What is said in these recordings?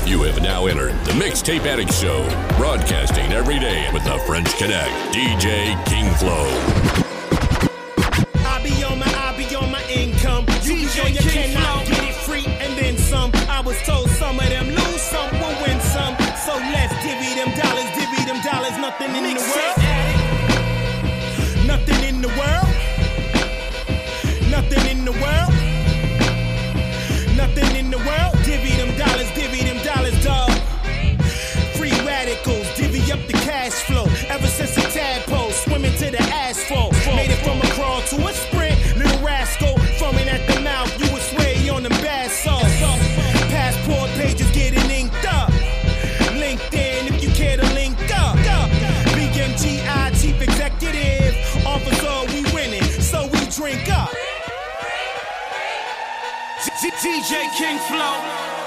You have now entered the Mixtape Addict Show, broadcasting every day with the French Connect, DJ King Flow. I be on my income. You be on your cannot get it free and then some. I was told some of them lose some, will win some. So let's divvy them dollars, nothing in the world. Nothing in the world. Nothing in the world. Nothing in the world. Divvy them dollars, dog. Free radicals, divvy up the cash flow. Ever since a tadpole, swimming to the asphalt. Made it from a crawl to a sprint. Little rascal, foaming at the mouth. You would swear you on them bad sauce. Passport pages getting inked up. LinkedIn, if you care to link up. BMGI, chief executive officer, we winning, so we drink up. DJ King Flow.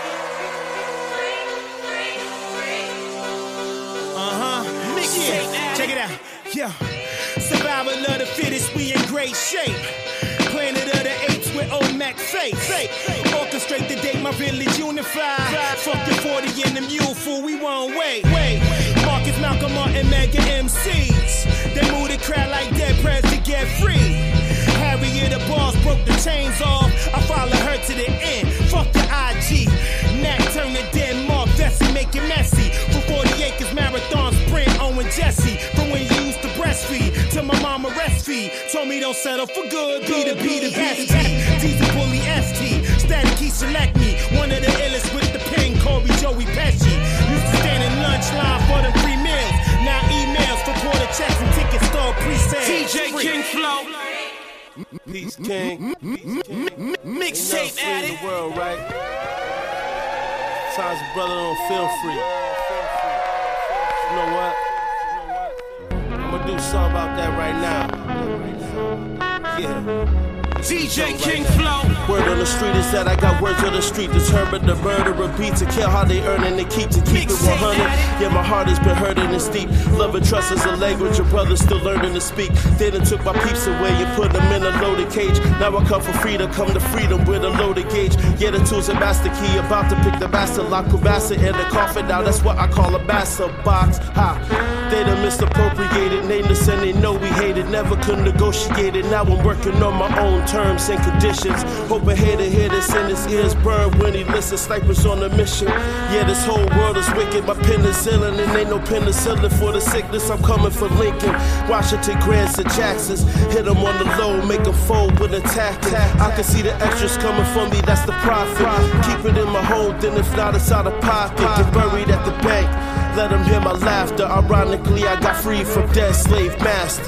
Yeah, check it out. Yeah, survival of the fittest, we in great shape. Planet of the apes with old Mac face. Orchestrate the day my village unified. Fuck the 40 and the mule fool, we won't wait. Marcus, Malcolm, Martin, mega MCs. They move the crowd like dead press to get free. Harriet the boss broke the chains off. I follow her to the end. Fuck the IG. Nat turn the Denmark. Vessi make it messy. For 40 acres marathon sprint. Owen Jesse. From when you used to breastfeed to my mama breastfeed. Told me don't settle for good. Be the ST. D's a bully ST. Static key select me. One of the illest with the pen. Corey Joey Pesci. Used to stand in lunch line for them free meals. Now emails for quarter checks and ticket store pre-sale. DJ King Flow. Peace King. Mixtape Addict. The world, right? Times a brother don't feel free. You know what? I'ma do something about that right now. Yeah. DJ King Flow. Word on the street is that I got words on the street. Determined to murder a beat to kill how they earn and they keep to keep it 100. Yeah, my heart has been hurting and steep. Love and trust is a language your brother's still learning to speak. They done took my peeps away and put them in a loaded cage. Now I come for freedom, come to freedom with a loaded gauge. Yeah, the tools and master key, about to pick the master lock, Kubasa in the coffin. Now that's what I call a master box. Ha. They done misappropriated, named us and they know we hate it. Never could negotiate it. Now I'm working on my own terms and conditions. Hope a hater hear this and his ears burn when he listens. Snipers on a mission. Yeah, this whole world is wicked. My penicillin and ain't no penicillin for the sickness. I'm coming for Lincoln, Washington, Grants, and Jacksons. Hit them on the low, make them fold with a tactic. I can see the extras coming for me, that's the profit. Keep it in my hold, then if not, it's out of pocket. Get buried at the bank, let them hear my laughter. Ironically, I got free from dead slave masters.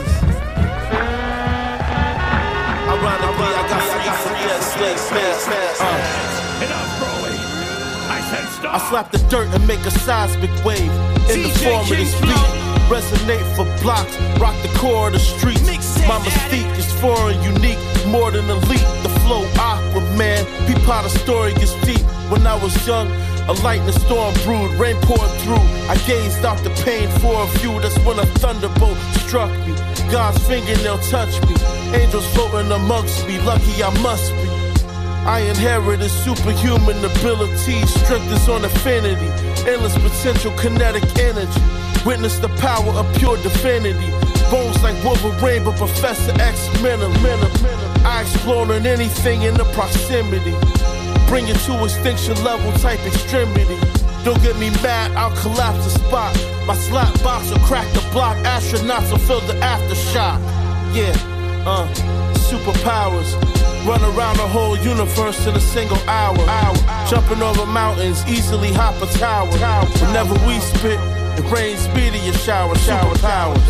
Ironically, I got free from dead slave masters. Enough, Broly. I said stop. I slap the dirt and make a seismic wave in the form of this beat. Resonate for blocks, rock the core of the streets. My mystique is foreign, unique, more than elite. The flow Aquaman, peep how the story gets deep. When I was young, a lightning storm brewed, rain poured through. I gazed out the pain for a view. That's when a thunderbolt struck me. God's fingernail touched me. Angels floating amongst me. Lucky I must be. I inherited superhuman abilities. Strength is on affinity. Endless potential kinetic energy. Witness the power of pure divinity. Bones like Wolverine, but Professor X mental. I exploring anything in the proximity. Bring it to extinction level type extremity. Don't get me mad, I'll collapse the spot. My slap box will crack the block. Astronauts will feel the aftershock. Yeah, superpowers. Run around the whole universe in a single hour. Jumping over mountains, easily hop a tower. Whenever we spit, it rains speedier shower. Superpowers.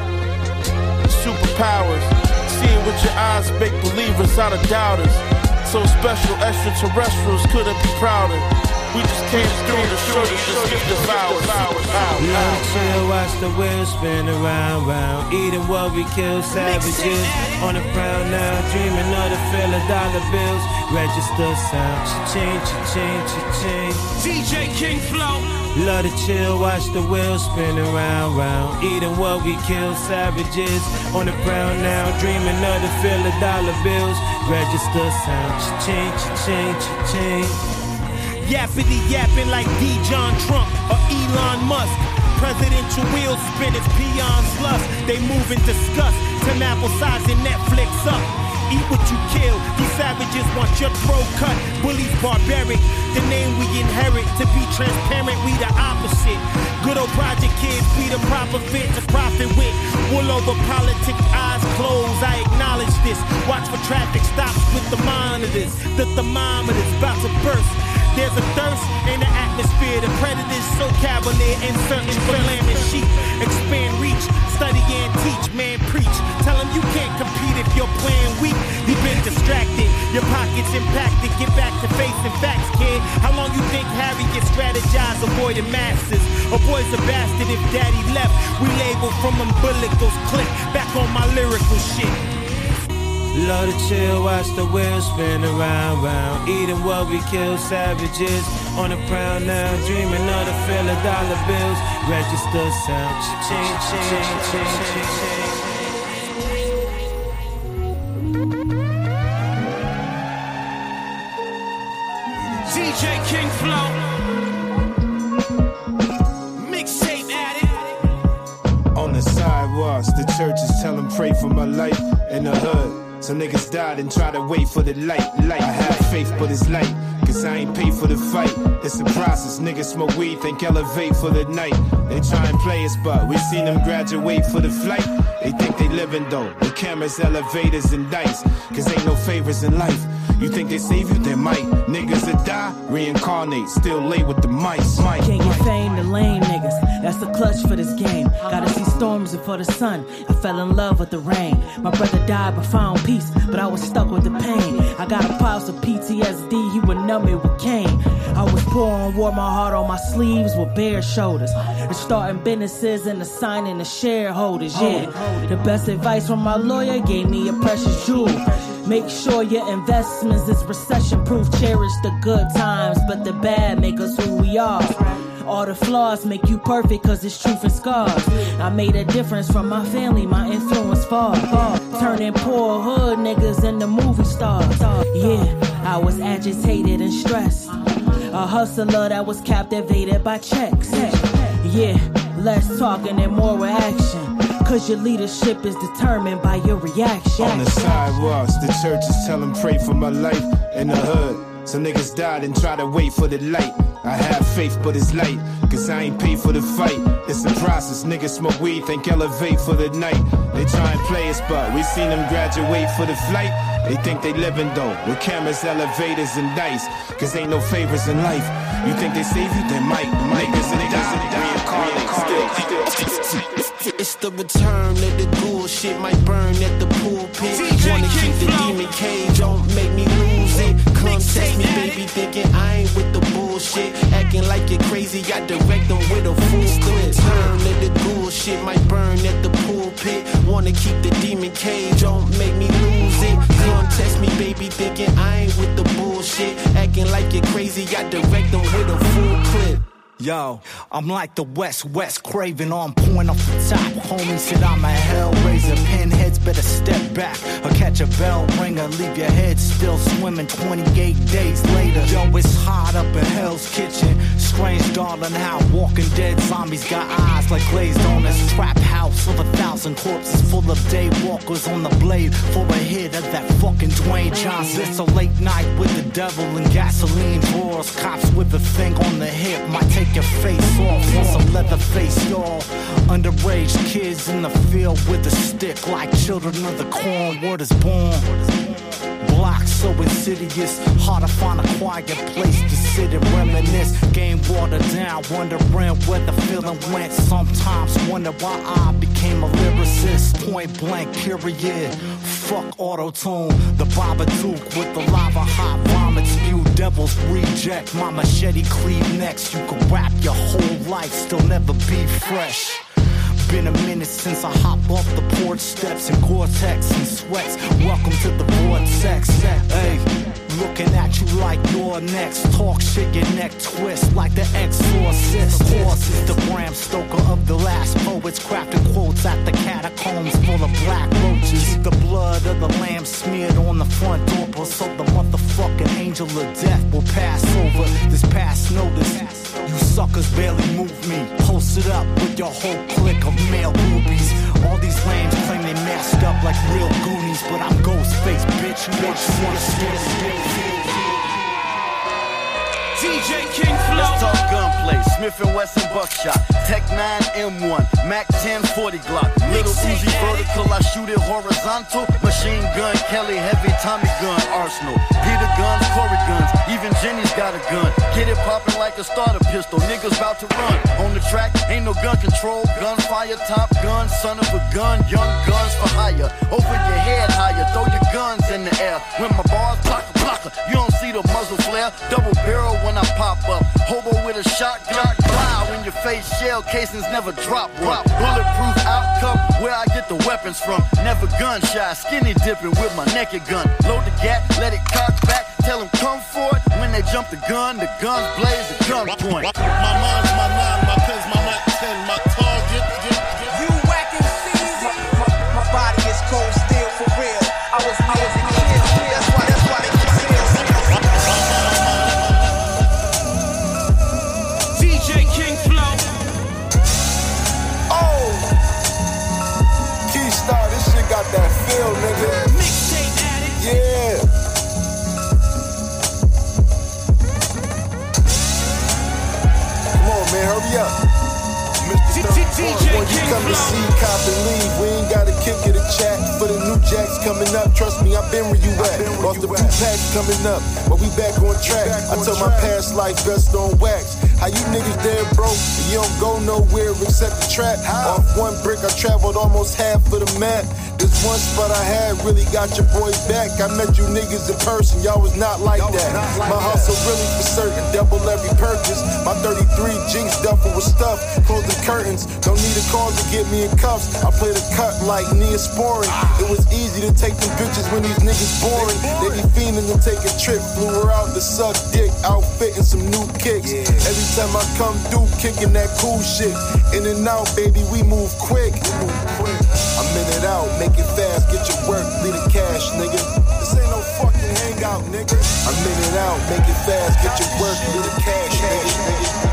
Seeing with your eyes make believers out of doubters. So special, extraterrestrials couldn't be prouder. We just came through to show you just give the flowers. Love to chill, watch the wheels spin around, round. Eating what we kill, savages. On the prowl now, dreaming of the fill of dollar bills. Register sound, cha-ching, cha-ching, cha-ching. DJ King Flow. Love to chill, watch the wheels spin around, round. Eating what we kill, savages. On the prowl now, dreaming of the fill of dollar bills. Register sound, cha-ching, cha-ching, cha-ching. Yappity yapping like D. John Trump or Elon Musk. Presidential wheels spinners, peons lust. They move and discuss. Turn apple size and Netflix up. Eat what you kill. These savages want your throat cut. Bullies barbaric. The name we inherit. To be transparent, we the opposite. Good old project kids, we the proper fit to profit with. Wool over politic, eyes closed. I acknowledge this. Watch for traffic stops with the monitors. The thermometer's about to burst. There's a thirst in the atmosphere. The predators so cavalier and certain for lamb and sheep. Expand reach, study and teach, man preach. Tell them you can't compete if you're playing weak. You've been distracted, your pockets impacted. Get back to facing facts, kid. How long you think Harry gets strategized avoiding masters? A boy's a bastard if daddy left. We label from umbilicals clip. Back on my lyrical shit. Love to chill, watch the wheels spin around, round. Eating what we kill, savages on the prowl now. Dreaming of the $1 bills. Register sound, cha-ching, cha-ching, cha-ching, cha-ching. DJ King Flow. Mixtape addict. On the sidewalks, the churches tell them pray for my life in the hood. Some niggas died and try to wait for the light. I have faith, but it's light, cause I ain't paid for the fight. It's a process, niggas smoke weed, think elevate for the night. They try and play us, but we seen them graduate for the flight. They think they living though, with cameras, elevators, and dice. Cause ain't no favors in life. You think they save you, they might. Niggas that die, reincarnate, still late with the mice. Can't get fame to lame niggas, that's the clutch for this game. Gotta see storms before the sun, I fell in love with the rain. My brother died but found peace, but I was stuck with the pain. I got a pulse of PTSD, he would numb it with cane. I was poor and wore my heart on my sleeves with bare shoulders. And starting businesses and assigning the shareholders, yeah. The best advice from my lawyer gave me a precious jewel. Make sure your investments is recession-proof. Cherish the good times, but the bad make us who we are. All the flaws make you perfect, cause it's truth and scars. I made a difference from my family, my influence far. Turning poor hood niggas into movie stars. Yeah, I was agitated and stressed. A hustler that was captivated by checks. Yeah, less talking and more action. Cause your leadership is determined by your reaction. On the sidewalks, the churches tell them pray for my life in the hood. Some niggas died and try to wait for the light. I have faith, but it's light, cause I ain't paid for the fight. It's a process, niggas smoke weed, think elevate for the night. They try and play us, but we seen them graduate for the flight. They think they living though, with cameras, elevators, and dice. Cause ain't no favors in life. You think they save you, they might. Niggas and reincarnate still. It's the return of the ghoul, shit might burn at the pulpit. Wanna keep the demon cage, don't make me lose it. Come test me, baby, thinking I ain't with the bullshit. Acting like you're crazy, I direct them with a full clip. Turn of the ghoul, shit might burn at the pulpit. Wanna keep the demon cage, don't make me lose it. Come test me, baby, thinking I ain't with the bullshit. Acting like you're crazy, I direct them with a full clip. Yo, I'm like the West Craven on point off the top. Homie said I'm a hellraiser. Pinheads better step back or catch a bell ringer. Leave your head still swimming 28 days later. Yo, it's hot up in Hell's Kitchen. Strange darling how Walking Dead zombies got eyes like glazed on this trap house of 1,000 corpses full of daywalkers on the blade for a hit of that fucking Dwayne Johnson. It's a late night with the devil and gasoline drawers. Cops with a thing on the hip might take your face off on some leather face, y'all. Underage kids in the field with a stick like children of the corn. Word is born. Blocks so insidious, hard to find a quiet place to sit and reminisce. Game watered down, wondering where the feeling went. Sometimes wonder why I became a lyricist. Point blank, period. Fuck auto-tune. The Babadook with the lava hot vomit spew. Devil's reject, my machete cleave next. You can rap your whole life, still never be fresh. Been a minute since I hopped off the porch steps in Gore-Tex and sweats. Welcome to the vortex. Hey, looking at you like you're next. Talk shit, your neck twist like the Exorcist. Horse is the Bram Stoker of the last poets. Crafting quotes at the catacombs full of black roaches. The blood of the lamb smeared on the front door, so the motherfucking angel of death will pass over this path. barely move me. Post it up with your whole clique of male boobies. All these lames claim they masked up like real Goonies, but I'm Ghostface, bitch. Bitch, you wanna see this? DJ King Flow. Let's talk gunplay. Smith & Wesson buckshot. Tech 9 M1. Mac 10 40 Glock. Little Uzi vertical. I shoot it horizontal. Machine gun. Kelly heavy. Tommy gun. Arsenal. Peter guns. Corey guns. Even Jenny's got a gun. Get it poppin' like a starter pistol. Niggas about to run. On the track. Ain't no gun control. Gunfire. Top gun. Son of a gun. Young guns for hire. Open your head higher. Throw your guns in the air. When my bars blocker. You don't see the muzzle flare. Double barrel when I pop up. Hobo with a shotgun. Fly when your face shell casings never drop one. Bulletproof outcome where I get the weapons from. Never gunshot. Skinny dipping with my naked gun. Load the gap, let it cock back. Tell them come for it. When they jump the guns blaze, the gun point. My mind's my 9, my pen's my Mac 10, my target. You whacking season. My body is cold steel for real. I was in the kids. That's why they keep DJ King Flow. Oh, Keystar, this shit got that feel, nigga. Mixtape addict. Yeah. Come on, man, hurry up. When you come to see, cop and leave, we ain't gotta kick it a chat. For the new jacks coming up, trust me, I've been where you at. Lost a few packs coming up, but we back on track. I tell my past life best on wax. How you niggas dead broke, you don't go nowhere except the trap. Off one brick, I traveled almost half of the map. This one spot I had really got your boys back. I met you niggas in person, y'all was not like that. My hustle really for certain, double every purchase. My 33 Jinx duffel was stuffed, close the curtains. Don't need a call to get me in cuffs. I play the cut like Neosporin. It was easy to take them bitches when these niggas boring. They be fiending to take a trip, flew her out to suck dick, outfitting some new kicks. Every time I come through, kicking that cool shit. In and out, baby, we move quick. I'm in it out, make it fast, get your work, leave the cash, nigga. This ain't no fucking hangout, nigga. I'm in it out, make it fast, get your work, leave the cash, nigga.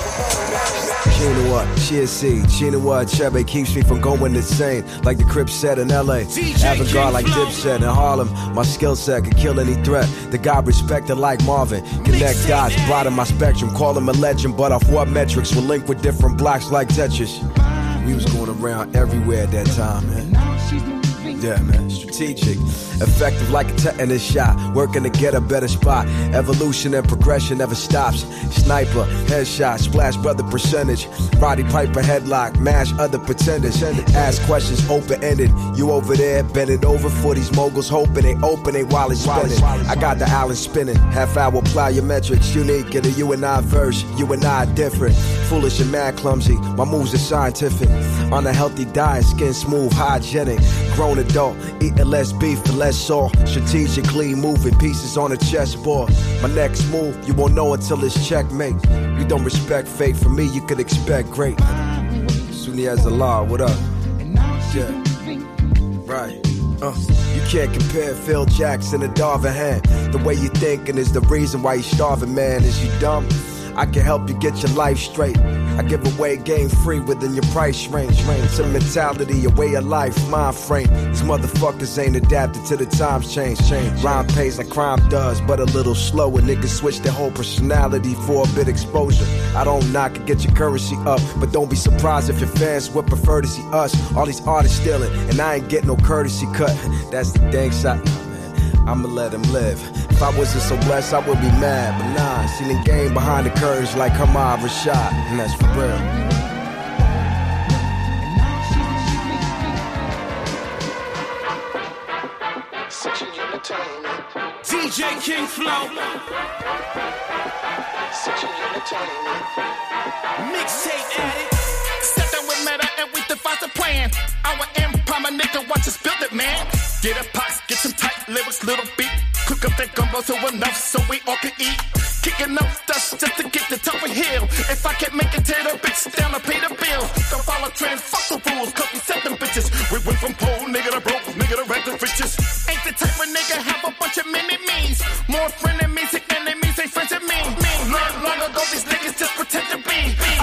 Chinoa, CSC, Chinoa, Chebe keeps me from going insane. Like the Crips said in LA, avant-garde like Dipset in Harlem. My skill set can kill any threat. The guy respected like Marvin. Connect dots, broaden my spectrum. Call him a legend, but off what metrics? We'll link with different blocks like Tetris. We was going around everywhere at that time, man. Yeah, man, strategic, effective like a tetanus shot, working to get a better spot. Evolution and progression never stops. Sniper, headshot, splash brother percentage. Roddy Piper headlock, mash other pretenders. Ask questions open-ended. You over there, bend it over for these moguls, hoping they open they wallet spinning. I got the island spinning, half-hour plyometrics, unique in a you and I verse. You and I different, foolish and mad clumsy. My moves are scientific. On a healthy diet, skin smooth, hygienic. Grown adult, eating less beef and less salt. Strategically moving pieces on a chessboard. My next move, you won't know until it's checkmate. You don't respect fate, from me you could expect great. Sunni as the law, what up? Yeah, right. You can't compare Phil Jackson and Darvin Ham. The way you thinking is the reason why you starving, man. Is you dumb? I can help you get your life straight. I give away game free within your price range. It's a mentality, a way of life, mind frame. These motherfuckers ain't adapted to the times change. Rhyme pays like crime does, but a little slower. Niggas switch their whole personality for a bit exposure. I don't knock it, get your currency up, but don't be surprised if your fans would prefer to see us. All these artists stealing, and I ain't getting no courtesy cut. That's the dang shot. I'ma let him live. If I wasn't so blessed, I would be mad. But nah, seen the game behind the curtains like Hamad Rashad, and that's for real. DJ King Flow. Mixtape addict. Step down with Meta and we devise a plan. Our empire, my nigga, watch us build it, man. Get a box, get some tight lyrics, little beat. Cook up that gumbo so enough so we all can eat. Kicking up dust just to get the top of hill. If I can't make it, tear the bitch down to pay the bill. Don't follow trends, fuck the rules, cause we set them bitches. We went from poor nigga to broke, nigga to rent the riches. Ain't the type of nigga have a bunch of mini-me's. More frenemies than enemies, ain't friends with me. Long ago these niggas just pretend to be.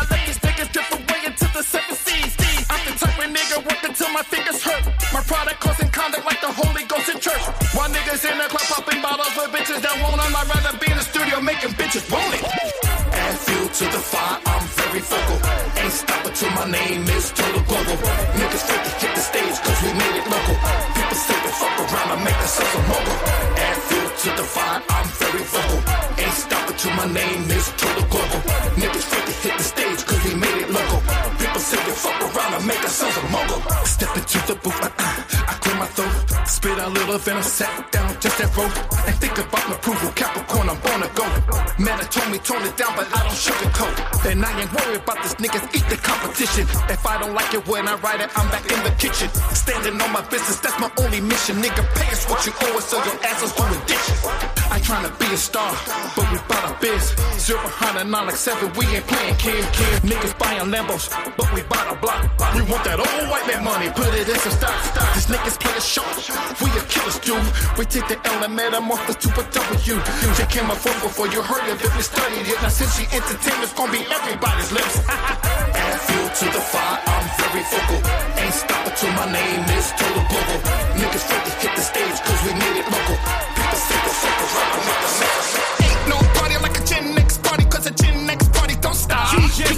bitches want it. Add fuel to the fire, I'm very vocal. Ain't stopping till my name is total global. Niggas fake to hit the stage cause we made it local. People say they fuck around and make themselves a mogul. Add fuel to the fire, I'm very vocal. Ain't stopping till my name is total global. Niggas fake to hit the stage cause we made it local. People say they fuck around and make themselves a mogul. Step into the booth, I clear my throat. Spit a little venom, sat down just that road. And think about my approval, Capricorn, I'm born to go. Man, I told me tone it down, but I don't sugarcoat. And I ain't worried about this niggas eat the competition. If I don't like it when I write it, I'm back in the kitchen. Standing on my business, that's my only mission. Nigga, pay us what you owe us, so your ass is doing dishes. I tryna be a star, but we bout our biz. 0-100, 9-7, we ain't playing kid. Niggas buying Lambos, but we bout our block. We want that old white man money, put it in some stock. These niggas play a show, we a killers do. We take the L and metamorphose to a W. They came up before you heard of it, we studied it. Now since she entertainment's gonna be everybody's lips. Add fuel to the fire, I'm very vocal. Ain't stopping till my name is total global. Niggas fake to hit the stage cause we made it local. People say they fuck around and make themselves. Ain't no party like a Gen X party cause a Gen X party don't stop.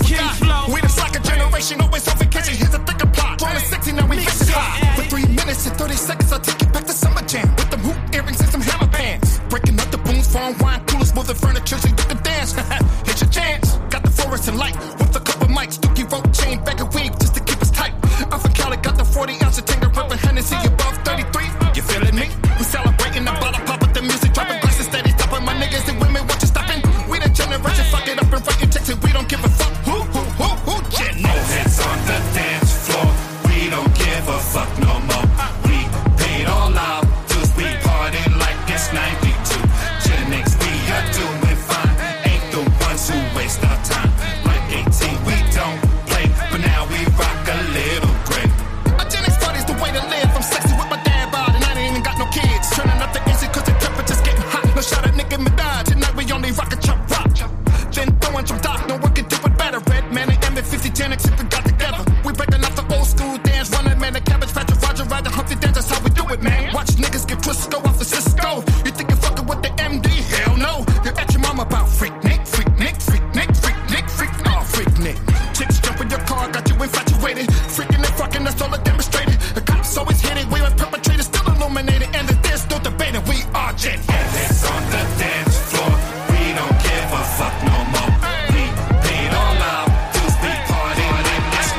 We the slacker generation, always on vacation. Here's the thicker plot. Rolling sexy, now we fix it hot. For 3 minutes and 30 seconds, I'll take you back to summer jam. With them hoop earrings and some hammer pants. Breaking up the booms, foreign wine coolers, moving furniture so you can dance. Hit your chance. Got the forest and light with a couple mics. Dookie rope chain, bag of weed just to keep us tight. I'm from Cali, got the 40 ounce of Tanger ripping Hennessy above 33. You feeling me? We celebrating the bottle pop with the music dropping. Glasses steady stopping. My niggas and women, what you stopping? We the generation, fuck it up and writing checks and we don't give a fuck. Who, Gen X? No heads on the dance floor. We don't give a fuck no more. We paid all out, cause we partying like it's 92. Gen X, we are doing fine. Ain't the ones who waste our time. Like 18, we don't play, but now we rock a little gray. A Gen X party's the way to live. I'm sexy with my dad bod and I ain't even got no kids. Turning up the AC cause the temperature's getting hot. No shot at Nicki Minaj, tonight we only rock a chop rock. Then throwing some doc, no one can do it better. Red man and M50 Gen X if we got together. We breaking off the old school dance, running man, the Cabbage Patch, Roger, ride the Humpty Dance, that's how we do it, man. Watch niggas get twisted, go off the Cisco. You think you're fucking with the MD? Hell no. You're at your mama about freak Nick, freak Nick, freak Nick, freak Nick, freak, oh, freak Nick. Chicks jump in your car, got you infatuated. Freaking and fucking, that's all I demonstrated. The cops always hit it, we were perpetrated, still illuminated. And there's no debating, we are Gen X. It's on the dance floor, we don't give a fuck no more. We paid all out, dudes be partying like this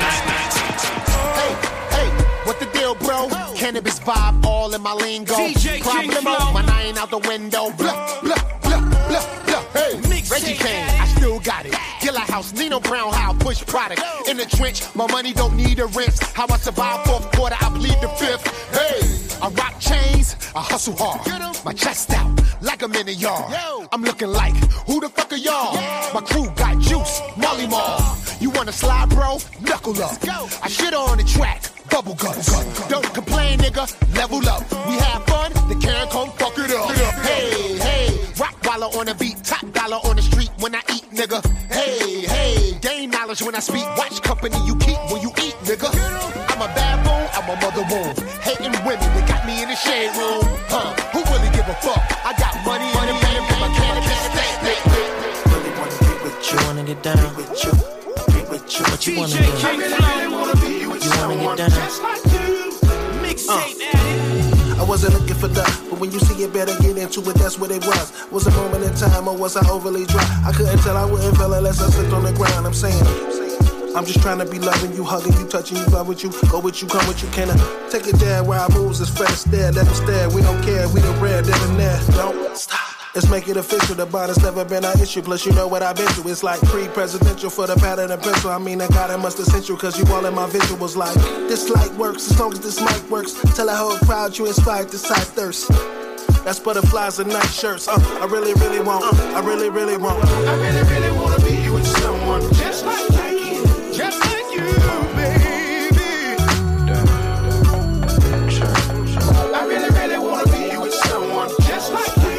night. Hey, what the deal, bro? Cannabis vibe, all in my lingo. Problemo, my 9 out the window. Blah, blah, blah, blah, blah. Hey, Reggie Kane, I still got it. Killer House, Nino Brown, how I push product. In the trench, my money don't need a rinse. How I survive 4th quarter, I bleed the 5th. Hey, I rock chains, I hustle hard. My chest out, like I'm in a yard. I'm looking like, who the fuck are y'all? My crew got juice, Molly Mall. You wanna slide, bro? Knuckle up. I shit on the track. Bubble guts. Don't complain, nigga. Level up. We have fun. The can come fuck it up. Hey, rock waller on the beat. Top dollar on the street when I eat, nigga. Hey, gain knowledge when I speak. Watch company you keep when you eat, nigga. I'm a bad boy. I'm a mother wolf. Hating women, they got me in the shade room. Who really give a fuck? I got money in the bank and my cannabis stay. Really wanna get with you. Wanna get down? Get with you. Get with you. What you wanna do? I really wanna be with you wanna someone get down? just like you. I wasn't looking for love, but when you see it, better get into it, that's what it was. Was a moment in time, or was I overly dry? I couldn't tell, I wouldn't feel unless I slipped on the ground. I'm saying, I'm just trying to be loving you, hugging you, touching you, love with you, go with you, come with you. Can I take it there where our moves is fresh, stare, let them stare. We don't care, we the rare, then and there. Don't stop. Let's make it official, the bond has never been our issue. Plus you know what I've been through, it's like pre-presidential for the pattern and pencil. I mean, I got it must essential, cause you all in my visuals like this light works, as long as this mic works. Tell a whole crowd you inspired this side thirst. That's butterflies and night shirts, I really, really want, I really, really want. I really, really wanna be with someone just like you. Just like you, baby. I really, really wanna be with someone just like you.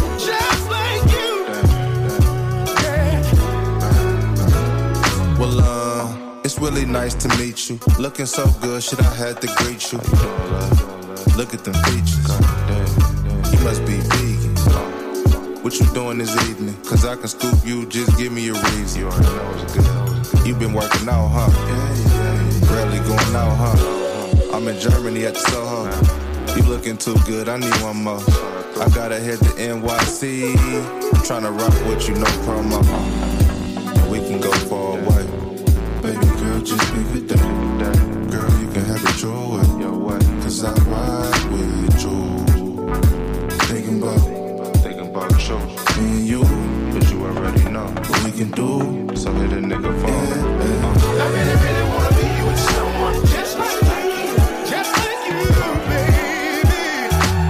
It's really nice to meet you. Looking so good, shit, I had to greet you. Look at them features. You must be vegan. What you doing this evening? Cause I can scoop you, just give me a reason. You already know it's good. You been working out, huh? Yeah. Rarely going out, huh? I'm in Germany at the Soho. You looking too good, I need one more. I gotta head to NYC. I'm tryna rock with you, no promo. We can go far away. Baby girl, just pick a day. Girl, you can have it your way. Cause I ride with you. Thinking about the show. Me and you, but you already know what we can do. So hit a nigga phone. I really wanna be with someone just like you. Just like you, baby.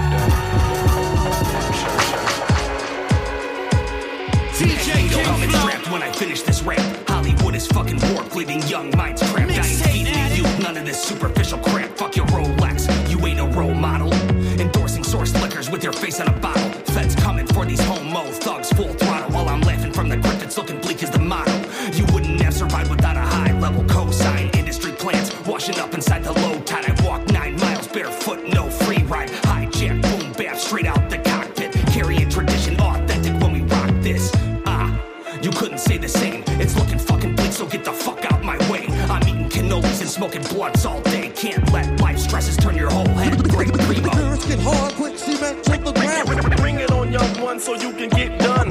DJ King I'm trapped when I finish this rap. Hollywood is fucking warped, leaving young minds cramped. I ain't feeding you none of this superficial crap. Fuck your Rolex, you ain't a role model. Endorsing source liquors with your face on a bottle. Feds coming for these homo thugs full throttle. While I'm laughing from the grip that's looking bleak as the motto. You wouldn't have survived without a high-level cosign. Industry plants washing up inside the low tide. I walk 9 miles barefoot, no free ride. Hijack, boom, bap, straight out the cockpit. Carrying tradition authentic when we rock this. You couldn't say the same. It's looking fucking bleak, so get the fuck out my way. I'm eating cannolis and smoking blunts all day. Can't let life stresses turn your whole head gray. Primo. Lyrics get hard, quick cement to the ground. Bring it on, young one, so you can get done.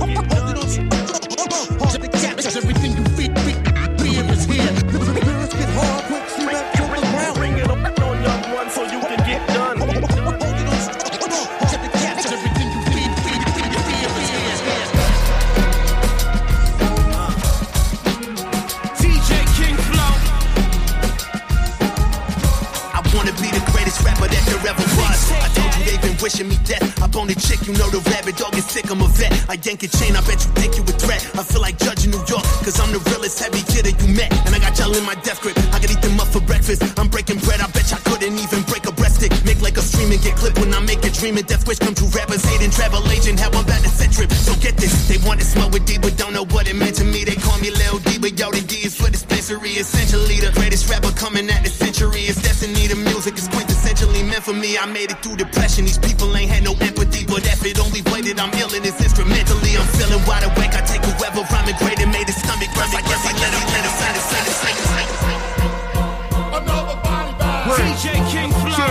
Everything you feed is here. Lyrics get hard, quick cement to the ground. Bring it on, young one, so you can get done. Everything you feed is here. DJ King Flow. I wanna be the greatest rapper that there ever was. I told you they've been wishing me death. Up on the chick, you know the rabbit dog is sick, I'm a vet. I yank a chain, I bet you think you a threat. I feel like Judge in New York, cause I'm the realest heavy kid that you met. And I got y'all in my death grip, I could eat them up for breakfast. I'm breaking bread, I bet y'all couldn't even break a breast stick. Make like a stream and get clipped when I make a dream. And death wish come true, rappers hating travel agent, how I'm about to set trip. So get this, they want to smoke with D, but don't know what it meant to me. They call me Lil D, but yo, the D is for dispensary. Essentially the greatest rapper coming at the century. It's destiny, the music is quintessentially meant for me. I made it through depression, these people ain't had no empathy. But if it only way that I'm ill and it's instrumentally, I'm feeling wide awake. I take whoever rhyming great and made his stomach rust. I guess I let him sign it. Another body bag. DJ King Flow.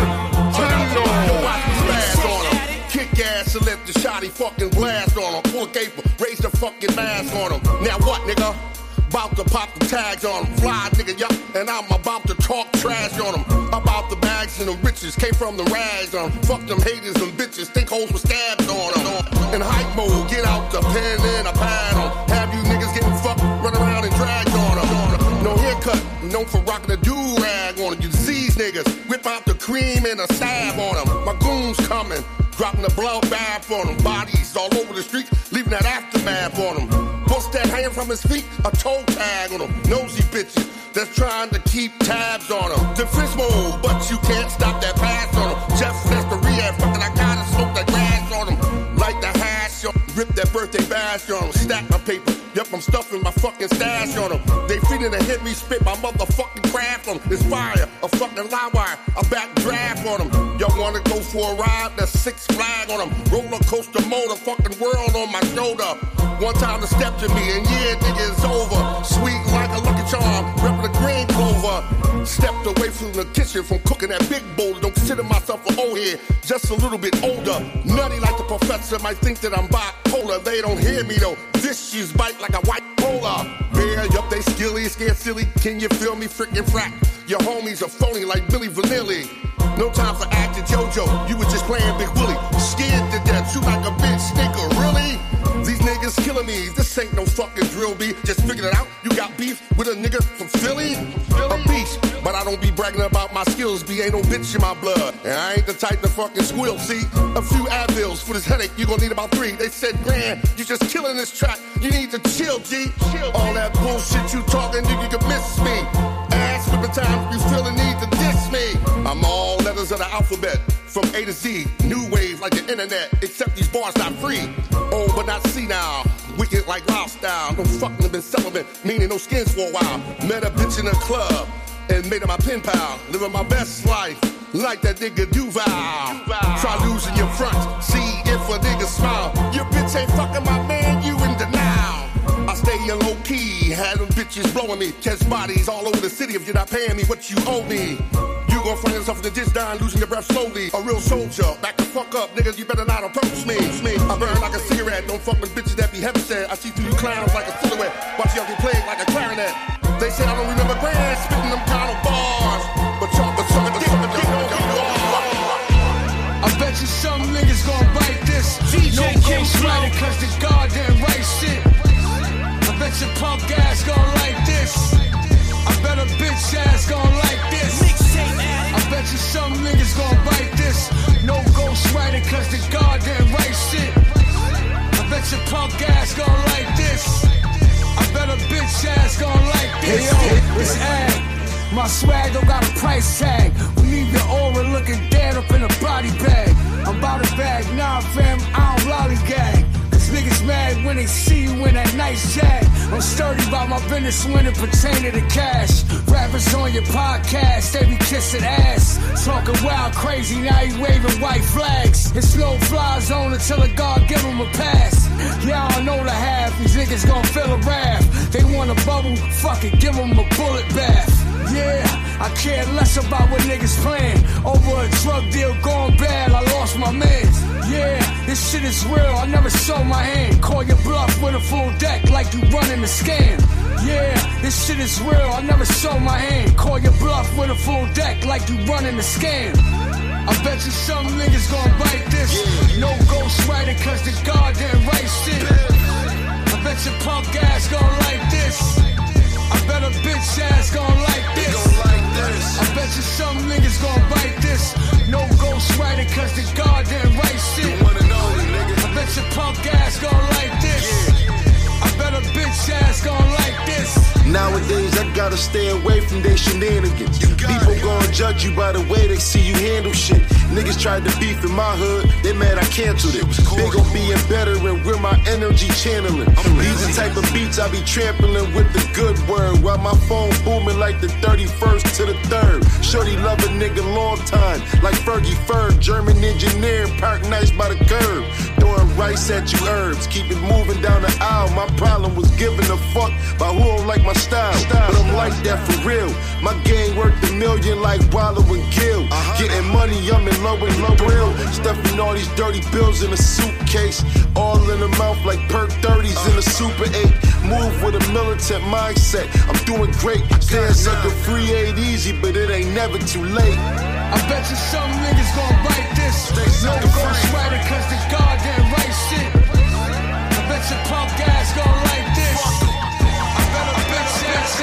Kick ass and let the shotty fucking blast on him. Pull a caper, raise the fucking mask on him. Now what, nigga? About to pop the tags on him. Fly, nigga, yup, and I'm about to talk trash on him. About the bags and the riches, came from the rags on him. Fuck them haters and bitches, think hoes were stabbed on him. In hype mode, get out the pen and a pad on him. Have you niggas getting fucked, run around and dragged on him. No haircut, known for rocking a do-rag on him. You disease niggas, whip out the cream and a stab on him. My goons coming, dropping the bloodbath on them. Bodies all over the streets, leaving that aftermath on them. Bust that hanging from his feet, a toe tag on them. Nosy bitches that's trying to keep tabs on them. Defense mode, but you can't stop that pass on them. Jeff that's the rehab, fucking I gotta smoke that grass on them. Light the hash on them, rip that birthday bash on them. Stack my paper, yep, I'm stuffing my fucking stash on them. They feeding a hit me, spit my motherfucking craft on them. It's fire, a fucking line wire, a back draft on them. Y'all wanna go for a ride? That's Six Flag on them. Roller coaster motor, fucking world on my shoulder. One time to step to me and yeah, nigga, it's over. Sweet like a Lucky Charm, reppin' the green clover. Stepped away from the kitchen from cooking that big boulder. Don't consider myself an old head, just a little bit older. Nutty like the professor, might think that I'm bipolar. They don't hear me though, dishes bite like a white polar. Yeah, yup, they skilly, scared silly. Can you feel me? Frickin' frack. Your homies are phony like Billy Vanilli. No time for acting JoJo, you was just playing Big Willie. Scared to death, shoot like a bitch stinker, really? These niggas killing me, this ain't no fucking drill beat. Just figured it out, you got beef with a nigga from Philly? A beast, but I don't be bragging about my skills, B, ain't no bitch in my blood. And I ain't the type to fucking squeal, see? A few Advils for this headache, you gon' need about 3. They said, Grand, you just killing this track, you need to chill, G. All that bullshit you talking, you can miss me. Ass with the time you feel the need to diss me. I'm all letters of the alphabet, from A to Z. New wave like the internet, except these bars not free. Oh, but not see now. Wicked like Ralph style. No fucking been celibate, meaning no skins for a while. Met a bitch in a club, and made it my pen pal. Living my best life, like that nigga Duval. Try losing your front, see if a nigga smile. Your bitch ain't fucking my man, you in denial. I stay low key, had them bitches blowing me. Catch bodies all over the city if you're not paying me what you owe me. You gon' find yourself in the ditch dying, losing your breath slowly. A real soldier, back the fuck up, niggas, you better not approach me. I burn like a cigarette, don't fuck with bitches that be heavy set. I see through you clowns like a silhouette, watch y'all get played like a clarinet. They say I don't remember grand, spitting them kind of bars. But y'all I bet you some niggas gon' bite this. No ghostwriter, cause the goddamn right shit. I bet your punk ass gon' like this. I bet a bitch ass gon' like this. I bet you some niggas gon' bite this. No ghostwriter, cause the goddamn right shit. I bet your punk ass gon' like this. I bet a bitch ass gon' like this. Hey yo, it's Ag. My swag don't got a price tag. We leave your aura looking dead up in a body bag. I'm about a bag, nah fam, I don't lollygag. Cause niggas mad when they see you in that nice jag. I'm sturdy about my business when it pertain to cash. Rappers on your podcast, they be kissing ass. Talking wild crazy, now you waving white flags. It's no fly zone until a God give them a pass. Yeah, I don't know the half, these niggas gon' feel a wrath. They want a bubble, fuck it, give them a bullet bath. Yeah, I care less about what niggas playing. Over a drug deal gone bad, I lost my mans. Yeah, this shit is real, I never sold my hand. Call your bluff with a full deck like you running a scam. Yeah, this shit is real, I never sold my hand. Call your bluff with a full deck like you running a scam. I bet you some niggas gon' bite this. No ghostwriter, cause the goddamn right shit. I bet your punk ass gon' like this. I bet a bitch ass gon' like this. I bet you some niggas gon' bite this. No ghostwriter, cause the goddamn right shit. I bet your punk ass gon' like this. I bet a bitch ass gon' like this. Nowadays, I gotta stay away from their shenanigans. People gon' judge you by the way they see you handle shit. Niggas tried to beef in my hood, they mad I canceled it. Big on being better and where my energy channeling. These the type of beats I be trampling with the good word. While my phone booming like the 31st to the 3rd. Shorty love a nigga long time, like Fergie Ferg. German engineer, park nice by the curb. Throwing rice at you herbs, keep it moving down the aisle. My problem was giving a fuck by who don't like my style. But I'm like that for real. My gang worth $1 million like Wallow and Gill. Getting money, I'm in low and low grill. Stuffing all these dirty bills in a suitcase. All in the mouth like perk 30s in a Super 8. Move with a militant mindset. I'm doing great. Staying sucker free ain't easy, but it ain't never too late. I bet you some niggas gon' bite this. No ghostwriter, cause the goddamn right shit. I bet your punk ass gon' like this. I bet a bitch ass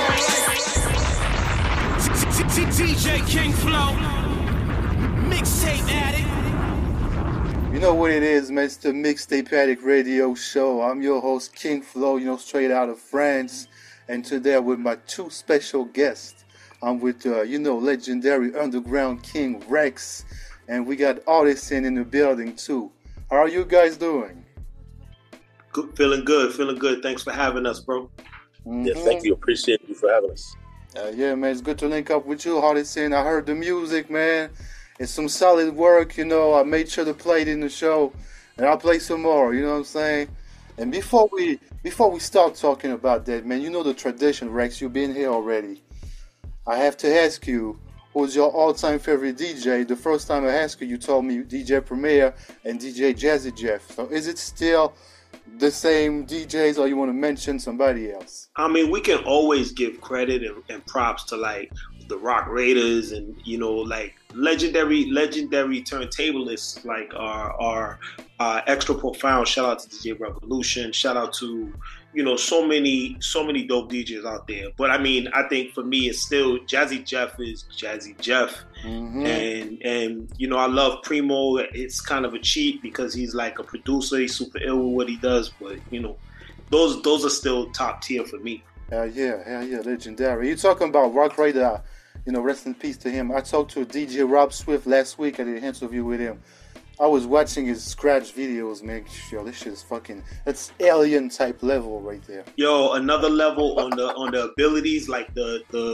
gon' like this. DJ King Flow, Mixtape Addict. You know what it is, man. It's the Mixtape Addict Radio Show. I'm your host, King Flow, straight out of France. And today I'm with my two special guests. I'm with, legendary underground king Rex. And we got Artisan in the building, too. How are you guys doing? Good, feeling good. Thanks for having us, bro. Mm-hmm. Yeah, thank you. Appreciate you for having us. Yeah, man. It's good to link up with you, Artisan. I heard the music, man. It's some solid work, I made sure to play it in the show. And I'll play some more, you know what I'm saying? And before we start talking about that, man, you know the tradition, Rex. You've been here already. I have to ask you, who's your all-time favorite DJ? The first time I asked you, you told me DJ Premier and DJ Jazzy Jeff. So is it still the same DJs, or you want to mention somebody else? I mean, we can always give credit and props to like the Rock Raiders and like legendary turntablists like are extra profound. Shout out to DJ Revolution. Shout out to so many dope DJs out there. But I mean, I think for me, it's still Jazzy Jeff is Jazzy Jeff. Mm-hmm. And I love Primo. It's kind of a cheat because he's like a producer. He's super ill with what he does. But those are still top tier for me. Hell yeah, legendary. You're talking about Rock Raider. Rest in peace to him. I talked to DJ Rob Swift last week. I did an interview with him. I was watching his scratch videos, man. Yo, this shit is that's alien type level right there. Yo, another level on the abilities, like the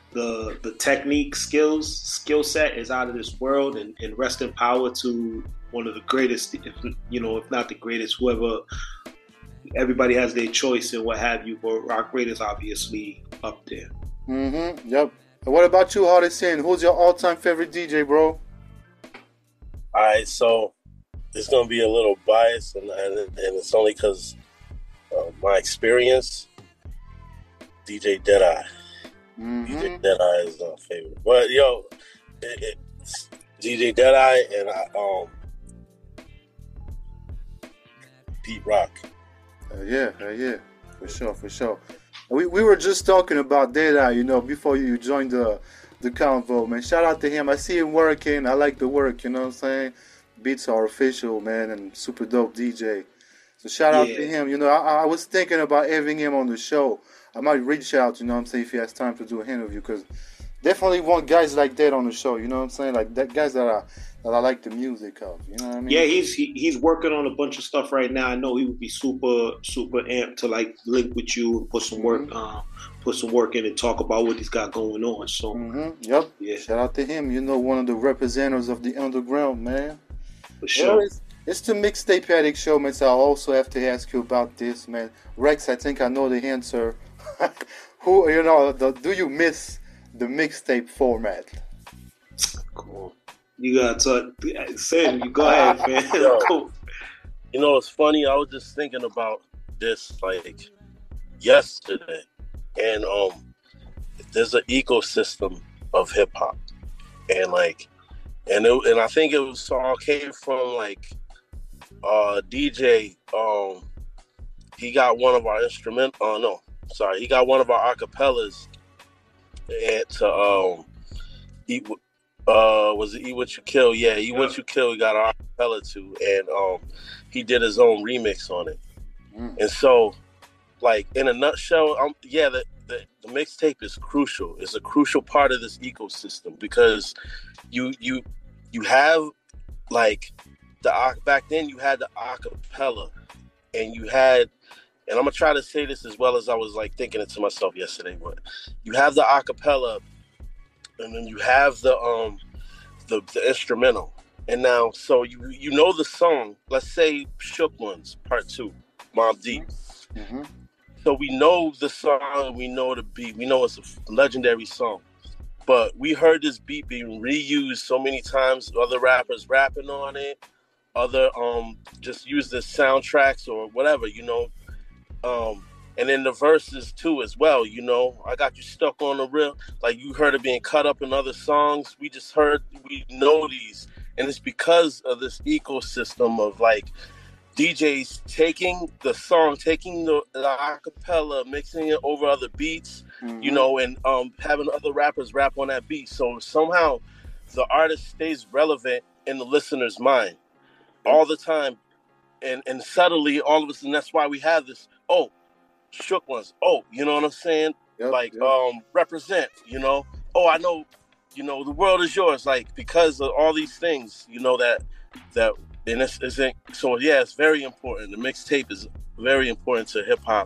the technique skill set is out of this world, and rest in power to one of the greatest, if not the greatest, whoever. Everybody has their choice and what have you, but Rock Raiders obviously up there. Mm-hmm. Yep. And what about you, Hardison? Who's your all-time favorite DJ, bro? All right, so it's gonna be a little biased, and it's only because of my experience. DJ Deadeye. Mm-hmm. DJ Deadeye is my favorite. But yo, it's DJ Deadeye and Pete Rock. Yeah, for sure. We were just talking about Deadeye, before you joined the convo, man. Shout out to him. I see him working. I like the work, you know what I'm saying? Beats are official, man, and super dope DJ. So shout out to him. I was thinking about having him on the show. I might reach out, you know what I'm saying, if he has time to do an interview, because definitely want guys like that on the show, you know what I'm saying? Like that guys that I like the music of, you know what I mean? Yeah, he's working on a bunch of stuff right now. I know he would be super amped to like link with you and put some work in and talk about what he's got going on. So Yep. Yeah. Shout out to him, one of the representatives of the underground, man. For sure. Well, it's the Mixtape Addict show, man, so I also have to ask you about this, man. Rex, I think I know the answer. Do you miss the mixtape format? Cool. You gotta talk. Sam, you go ahead, man. Yo, it's funny. I was just thinking about this like yesterday, and there's an ecosystem of hip hop, and I think it was all came from like DJ. He got one of our he got one of our acapellas to Eat What You Kill? Yeah, Eat What You Kill. He got our acapella too, and he did his own remix on it. And so, like in a nutshell, the mixtape is crucial. It's a crucial part of this ecosystem because you have like back then you had the acapella, and you had. And I'm gonna try to say this as well as I was like thinking it to myself yesterday. But you have the acapella, and then you have the instrumental. And now, so you know the song. Let's say "Shook Ones" Part 2, Mobb Deep. Mm-hmm. So we know the song, we know the beat, we know it's a legendary song. But we heard this beat being reused so many times. Other rappers rapping on it, other just use the soundtracks or whatever, and then the verses too as well, I got you stuck on the real, like you heard it being cut up in other songs. We know these, and it's because of this ecosystem of like DJs taking the song, taking the acapella, mixing it over other beats, and having other rappers rap on that beat. So somehow the artist stays relevant in the listener's mind all the time. And subtly, all of us, and that's why we have this, Shook Ones, you know what I'm saying? Yep. Represent, I know, the world is yours, like, because of all these things, that, and this isn't, so yeah, it's very important. The mixtape is very important to hip hop,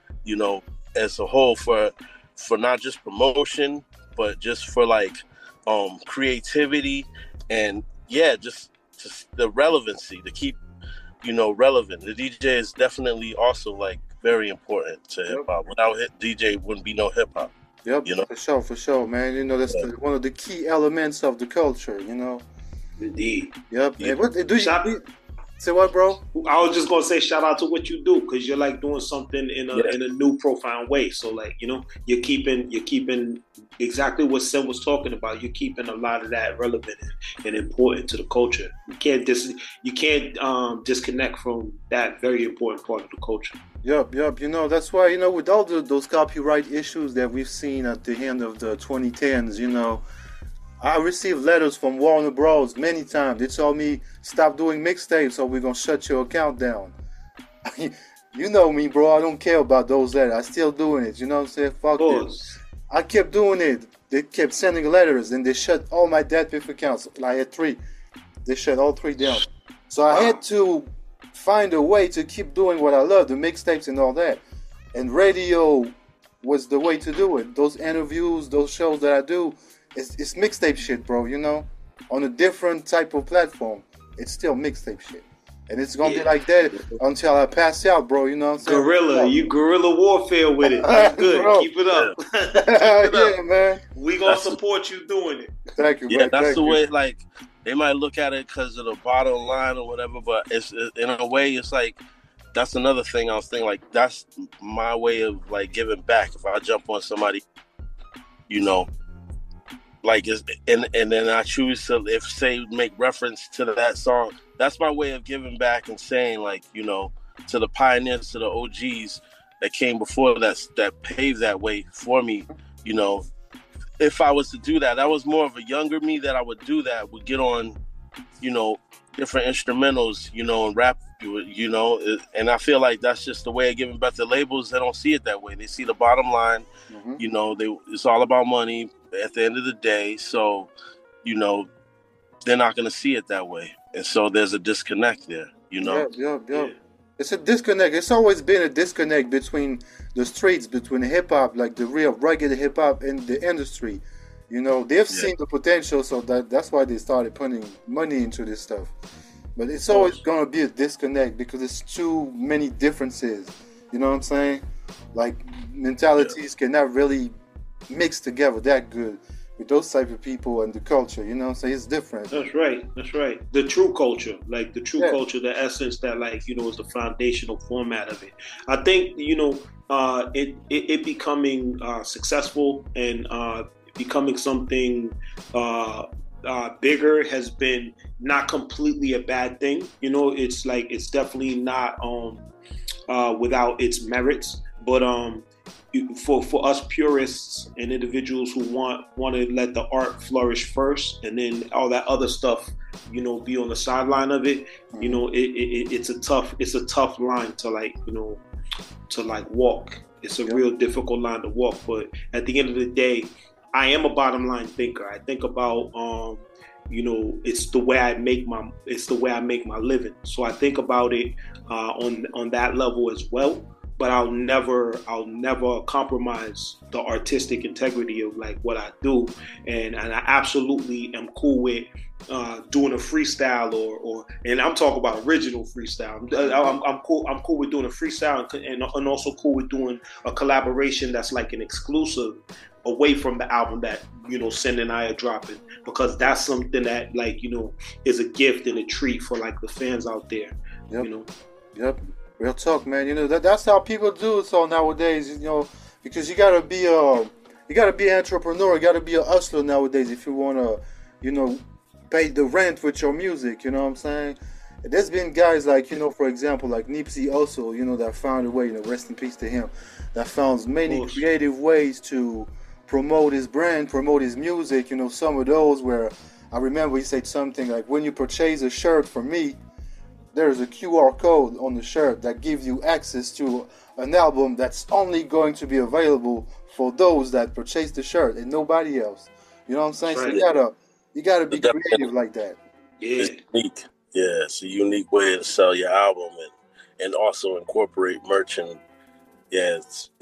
as a whole, for not just promotion, but just for like, creativity and just the relevancy to keep, relevant. The DJ is definitely also like very important to hip hop. Without DJ, wouldn't be no hip hop. Yep, for sure, man. That's one of the key elements of the culture. Indeed. Yep. Yeah. Say what, bro? I was just gonna say shout out to what you do, because you're like doing something in a new, profound way. So like you're keeping exactly what Sim was talking about. You're keeping a lot of that relevant and important to the culture. You can't disconnect from that very important part of the culture. Yep. That's why with all those copyright issues that we've seen at the end of the 2010s, I received letters from Warner Bros. Many times. They told me, stop doing mixtapes or we're going to shut your account down. You know me, bro. I don't care about those letters. I still doing it. You know what I'm saying? Fuck this. I kept doing it. They kept sending letters and they shut all my DatPiff accounts. I had 3. They shut all 3 down. So I had to find a way to keep doing what I love, the mixtapes and all that. And radio was the way to do it. Those interviews, those shows that I do, it's mixtape shit, bro. You know, on a different type of platform, it's still mixtape shit. And it's gonna be like that until I pass out, bro. You know what I'm saying? You guerrilla warfare with it. That's good. Bro. Keep it up. Yeah, man. We gonna support you doing it. Thank you, Yeah, man. that's Thank the you. way. Like they might look at it because of the bottom line or whatever, but it's in a way, it's like that's another thing I was thinking. Like that's my way of like giving back. If I jump on somebody, you know, like and then I choose to make reference to that song. That's my way of giving back and saying, like, you know, to the pioneers, to the OGs that came before that paved that way for me. You know, if I was to do that, that was more of a younger me that I would do that, would get on, you know, different instrumentals, you know, and rap, you know, and I feel like that's just the way of giving back. The labels, they don't see it that way. They see the bottom line, you know, it's all about money at the end of the day. So, you know, they're not going to see it that way. And so there's a disconnect there, you know? Yeah. It's a disconnect. It's always been a disconnect between the streets, between hip-hop, like the real rugged hip-hop, and the industry. You know, they've seen the potential, so that's why they started putting money into this stuff. But it's always going to be a disconnect because it's too many differences. You know what I'm saying? Like, mentalities cannot really mix together that good with those type of people and the culture, you know what I'm saying? It's different. That's right. The true culture, like the true culture, the essence that, like, you know, is the foundational format of it. I think, you know, it becoming successful and becoming something bigger has been not completely a bad thing. You know, it's like, it's definitely not without its merits, but for us purists and individuals who want to let the art flourish first, and then all that other stuff, you know, be on the sideline of it. You know, it's a tough line to, like, you know, to like walk. It's a real difficult line to walk. But at the end of the day, I am a bottom line thinker. I think about you know, it's the way I make my living. So I think about it on that level as well. But I'll never compromise the artistic integrity of, like, what I do, and I absolutely am cool with doing a freestyle or and I'm talking about original freestyle. I'm cool with doing a freestyle and also cool with doing a collaboration that's like an exclusive away from the album that, you know, Sin and I are dropping, because that's something that, like, you know, is a gift and a treat for, like, the fans out there. You know. Real talk, man. You know, that's how people do it. So nowadays, you know, because you gotta be an entrepreneur, you gotta be a hustler nowadays if you wanna, you know, pay the rent with your music. You know what I'm saying? There's been guys like, you know, for example, like Nipsey Hussle, you know, that found a way. You know, rest in peace to him. That found many creative ways to promote his brand, promote his music. You know, some of those where I remember he said something like, when you purchase a shirt from me, there's a QR code on the shirt that gives you access to an album that's only going to be available for those that purchase the shirt and nobody else. You know what I'm saying? Right. So you gotta be creative like that. It's unique. Yeah, it's a unique way to sell your album and also incorporate merch and I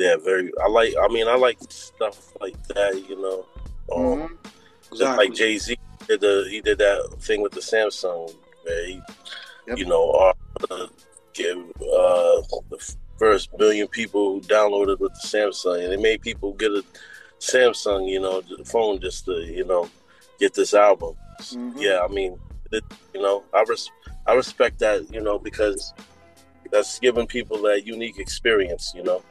like stuff like that, you know. Just like Jay-Z he did that thing with the Samsung, where he you know, give the first billion people who downloaded with the Samsung, and it made people get a Samsung, you know, the phone just to, you know, get this album. Yeah, I mean, you know, I respect that, you know, because that's giving people that unique experience, you know.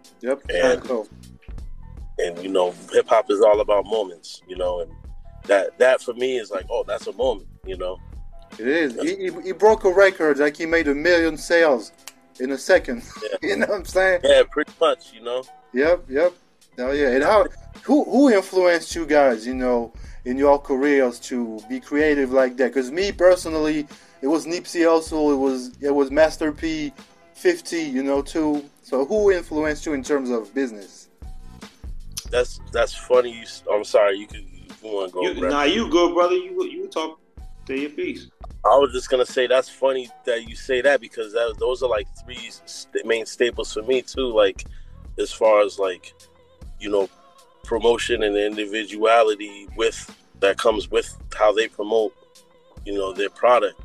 And you know, hip hop is all about moments, you know, and that for me is like, oh, that's a moment, you know. It is. He broke a record, like he made 1 million sales in a second. You know what I'm saying? Yeah, pretty much, you know. Yep. Oh yeah. And who influenced you guys, you know, in your careers to be creative like that? Because me personally, it was Nipsey Hussle, it was Master P, 50, you know, too. So who influenced you in terms of business? That's funny. I'm sorry. You want to go? Nah, you good, brother. You talk to your piece. I was just gonna say that's funny that you say that, because those are like three main staples for me too. Like as far as like promotion and individuality that comes with how they promote, their product.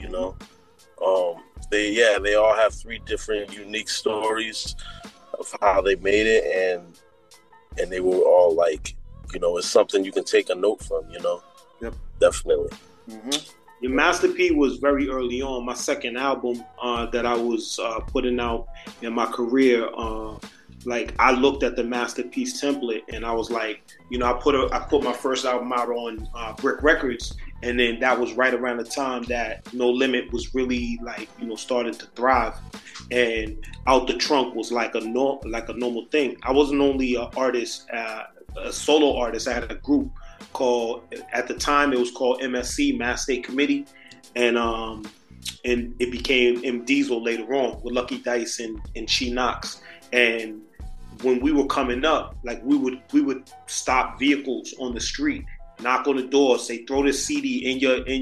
They all have 3 different unique stories of how they made it, and they were all like, it's something you can take a note from. Yep, definitely. Your Master P was very early on. My second album that I was putting out in my career. Like I looked at the Masterpiece template and I was like, I put my first album out on Brick Records, and then that was right around the time that No Limit was really like, starting to thrive, and Out the Trunk was like a normal thing. I wasn't only an artist, a solo artist. I had a group called, at the time it was called MSC, Mass State Committee, and it became M Diesel later on with Lucky Dice and She Knox. And when we were coming up, like we would stop vehicles on the street, knock on the door, say, throw this CD in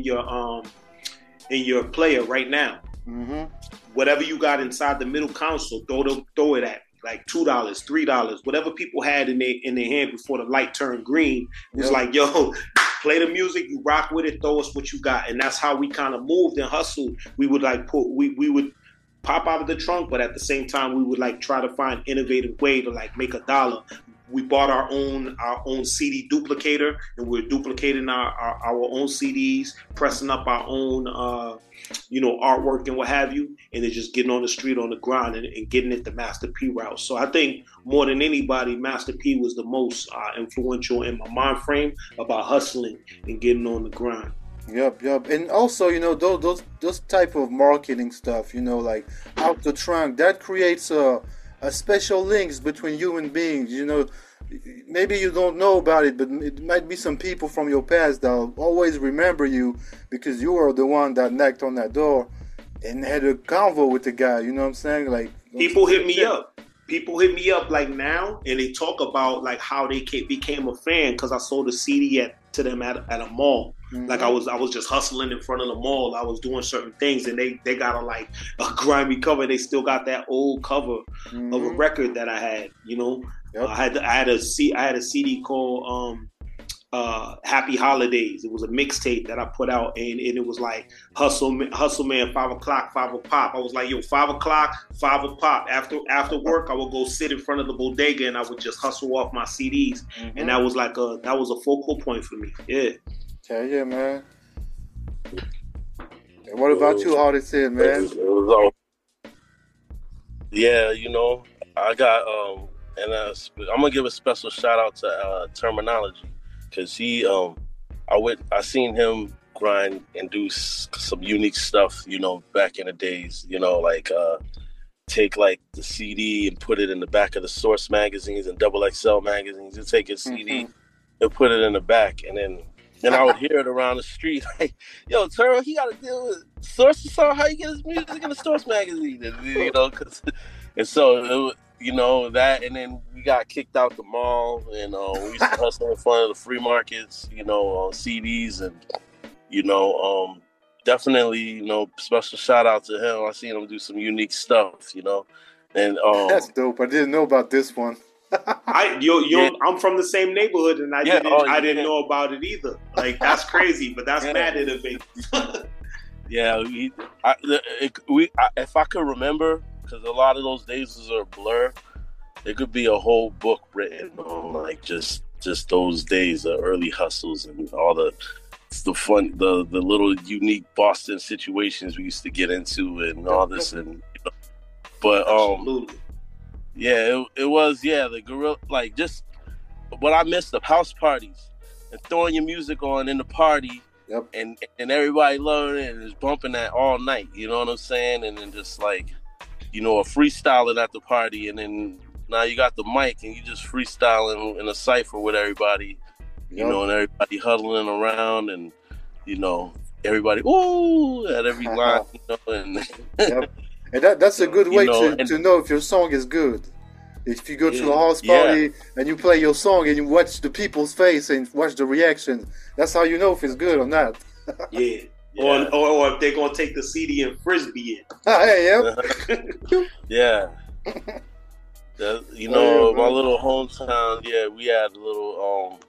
your player right now. Mm-hmm. Whatever you got inside the middle console, throw it at like $2, $3, whatever people had in their hand before the light turned green. It was like, yo, play the music, you rock with it, throw us what you got. And that's how we kind of moved and hustled. We would like we would pop out of the trunk, but at the same time we would like try to find innovative way to like make $1. We bought our own CD duplicator, and we're duplicating our own CDs, pressing up our own artwork and what have you, and then just getting on the street on the grind and getting it the Master P route. So I think more than anybody, Master P was the most influential in my mind frame about hustling and getting on the grind. Yep. And also, those type of marketing stuff, like Out the Trunk, that creates a special links between human beings. Maybe you don't know about it, but it might be some people from your past that'll always remember you because you were the one that knocked on that door and had a convo with the guy. You know what I'm saying? Like, people hit me up. People hit me up like now, and they talk about like how they became a fan because I sold a CD to them at a mall. Mm-hmm. Like I was just hustling in front of the mall. I was doing certain things, and they got a grimy cover. They still got that old cover of a record that I had. Yep. I had a CD called Happy Holidays. It was a mixtape that I put out, and it was like Hustle Man, 5 o'clock, 5 a pop. I was like, yo, 5 o'clock, 5 a pop. After work, I would go sit in front of the bodega and I would just hustle off my CDs, and that was a focal point for me. Yeah. Yeah, man. And what about you, Hard It Said, man? It was all. Yeah, I got and I'm gonna give a special shout out to Terminology, because he I seen him grind and do some unique stuff, back in the days, take like the CD and put it in the back of the Source magazines and XXL magazines. You take a CD and put it in the back, and then I would hear it around the street, like, yo, Turbo, he got to deal with Source or something. How you get his music in the Source magazine? And so, that, and then we got kicked out the mall, and we used to hustle in front of the free markets, on CDs, and, definitely, special shout out to him. I seen him do some unique stuff, and that's dope. I didn't know about this one. I'm from the same neighborhood, and I didn't know about it either. Like, that's crazy, but that's mad innovative. Yeah, if I could remember, because a lot of those days are a blur, there could be a whole book written on like just those days, the early hustles and all the fun, the little unique Boston situations we used to get into and all this, and but absolutely. Yeah, it was, the gorilla, like, just what I missed, the house parties and throwing your music on in the party, and everybody loving it and just bumping that all night, you know what I'm saying? And then just like, a freestyling at the party, and then now you got the mic and you just freestyling in a cypher with everybody, and everybody huddling around, and, everybody, ooh, at every line, and... And that's a good way to know if your song is good. If you go to a house party and you play your song and you watch the people's face and watch the reaction, that's how you know if it's good or not. Yeah. Or if they're going to take the CD and frisbee it. Hey, yeah. You know, my little hometown. Yeah, we had a little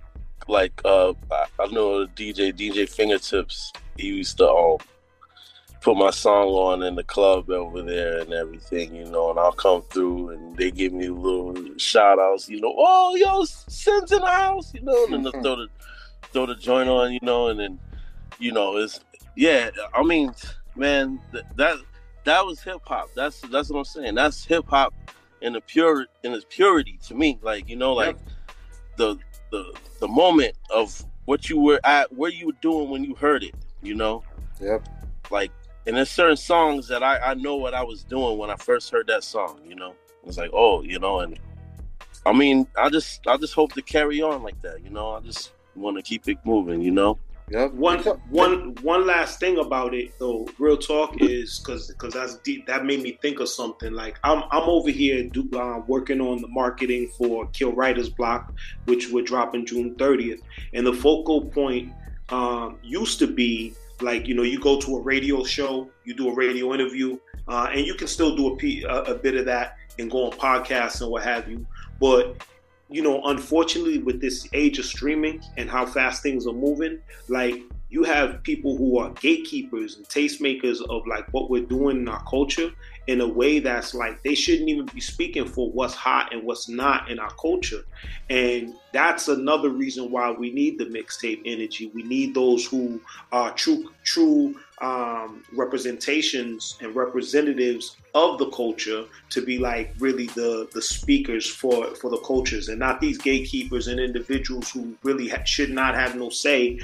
I know a DJ Fingertips. He used to put my song on in the club over there and everything, you know, and I'll come through and they give me little shout outs, you know, oh yo, Sim's in the house, you know, and then throw the joint on, you know, and then, you know, I mean, man, that was hip hop. That's what I'm saying. That's hip hop in its purity to me. Like, you know, like the moment of what you were at, where you were doing when you heard it, you know? Yep. Like, and there's certain songs that I know what I was doing when I first heard that song, you know? It was like, oh, you know, and I mean, I just hope to carry on like that, you know? I just want to keep it moving, you know? Yep. One last thing about it though, real talk is because that's deep. That made me think of something. Like I'm over here working on the marketing for Kill Writer's Block, which we're dropping June 30th, and the focal point used to be like, you know, you go to a radio show, you do a radio interview, and you can still do a bit of that and go on podcasts and what have you, but you know, unfortunately, with this age of streaming and how fast things are moving, like you have people who are gatekeepers and tastemakers of like what we're doing in our culture in a way that's like they shouldn't even be speaking for what's hot and what's not in our culture. And that's another reason why we need the mixtape energy. We need those who are true representations and representatives of the culture to be like really the speakers for the cultures, and not these gatekeepers and individuals who really should not have no say.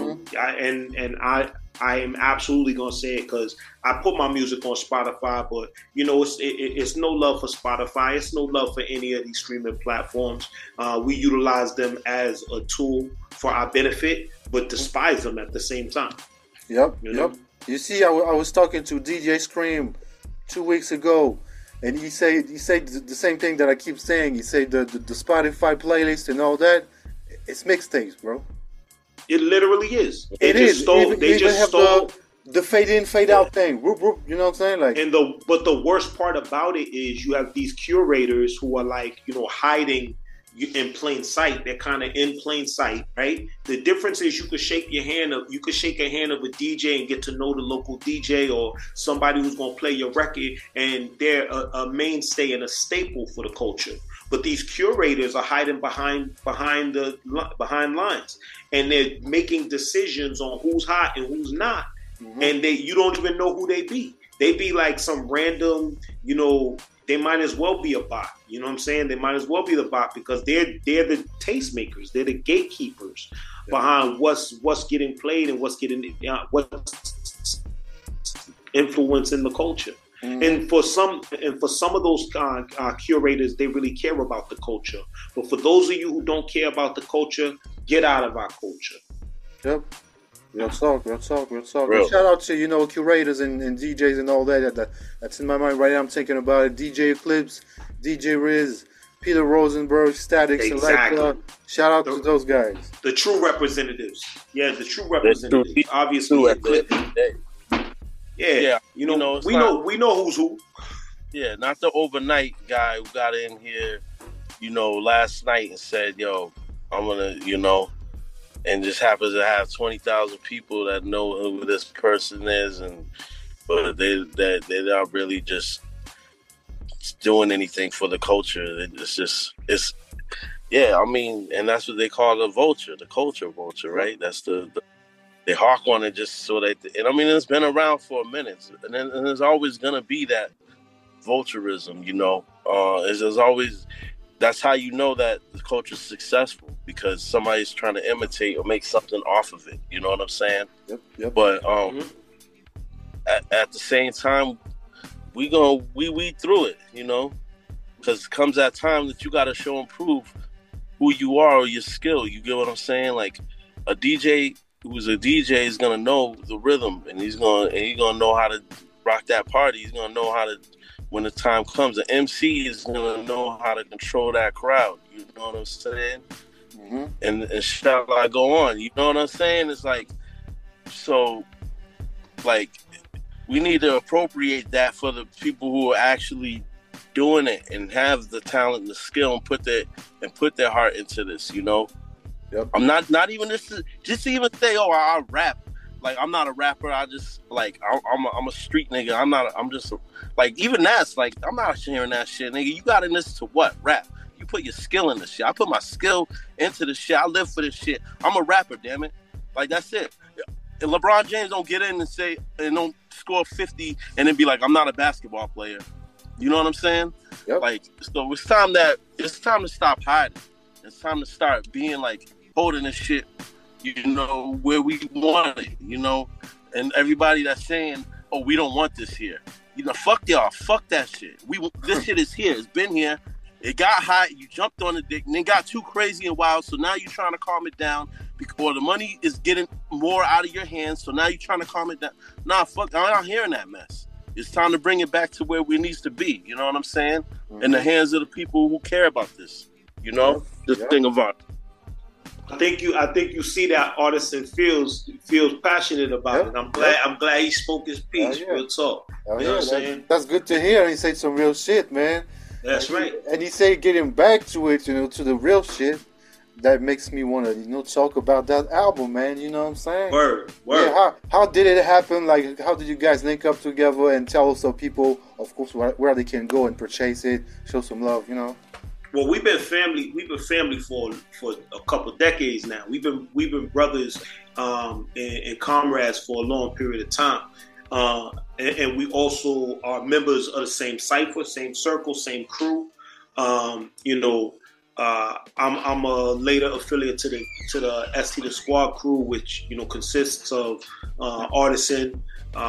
I am absolutely gonna say it because I put my music on Spotify, but you know it's no love for Spotify. It's no love for any of these streaming platforms. We utilize them as a tool for our benefit, but despise them at the same time. Yep. You see, I was talking to DJ Scream 2 weeks ago, and he said the same thing that I keep saying. He said the Spotify playlist and all that, it's mixtapes, bro. It literally is. They just stole the fade in, fade out thing. Whoop, whoop, you know what I'm saying? Like, but the worst part about it is you have these curators who are like, you know, hiding in plain sight. They're kind of in plain sight, right? The difference is you could shake a hand of a DJ and get to know the local DJ or somebody who's going to play your record, and they're a mainstay and a staple for the culture. But these curators are hiding behind lines, and they're making decisions on who's hot and who's not, and you don't even know who they be. They be like some random, you know. They might as well be a bot. You know what I'm saying? They might as well be the bot because they're the tastemakers. They're the gatekeepers behind what's getting played and what's influencing the culture. And for some of those curators, they really care about the culture. But for those of you who don't care about the culture, get out of our culture. Yep. Real talk. Shout out to, you know, curators and DJs and all that's in my mind right now. I'm thinking about it. DJ Eclipse, DJ Riz, Peter Rosenberg, Static Selector. Shout out to those guys. The true representatives. Yeah, the true representatives. Obviously, yeah. You know, we know who's who. Yeah, not the overnight guy who got in here, you know, last night and said, "Yo, I'm gonna," you know. And just happens to have 20,000 people that know who this person is, but they're not really just doing anything for the culture. I mean, and that's what they call the vulture, the culture vulture, right? That's they hawk on it just so and I mean, it's been around for a minute, and there's always gonna be that vulturism, you know. There's always. That's how you know that the culture is successful, because somebody's trying to imitate or make something off of it. You know what I'm saying? Yep. But at the same time, we weed through it, you know, because comes that time that you got to show and prove who you are or your skill. You get what I'm saying? Like a DJ who's a DJ is gonna know the rhythm, and he's gonna know how to rock that party. He's gonna know how to. When the time comes, the MC is gonna know how to control that crowd. You know what I'm saying? And shall I go on? You know what I'm saying? It's like, so, like, we need to appropriate that for the people who are actually doing it and have the talent and the skill and put their heart into this, you know. Yep. I'm not even just even say, oh, I rap. Like, I'm not a rapper. I just like I'm a street nigga. I'm just like, even that's like, I'm not hearing that shit, nigga. You got in this to what? Rap. You put your skill in this shit. I put my skill into this shit. I live for this shit. I'm a rapper, damn it. Like, that's it. And LeBron James don't get in and say and don't score 50 and then be like, I'm not a basketball player. You know what I'm saying? Yep. Like, so it's time to stop hiding. It's time to start being like holding this shit, you know, where we want it, you know. And everybody that's saying, oh, we don't want this here. You know, fuck y'all. Fuck that shit. This shit is here. It's been here. It got hot. You jumped on the dick and then got too crazy and wild. So now you're trying to calm it down because the money is getting more out of your hands. So now you're trying to calm it down. Nah, fuck. I'm not hearing that mess. It's time to bring it back to where it needs to be. You know what I'm saying? Mm-hmm. In the hands of the people who care about this. You know, this thing of art. I think you see that Artisan feels passionate about it. I'm glad he spoke his piece. Real talk. You know what I'm saying? That's good to hear. He said some real shit, man. That's right. And he said getting back to it, you know, to the real shit. That makes me want to, you know, talk about that album, man. You know what I'm saying? Word. Yeah, how did it happen? Like, how did you guys link up together and tell us so people, of course, where they can go and purchase it, show some love, you know? Well, we've been family for a couple of decades now. We've been brothers and comrades for a long period of time. And we also are members of the same cipher, same circle, same crew. You know, I'm a later affiliate to the ST the Squad crew, which, you know, consists of Artisan,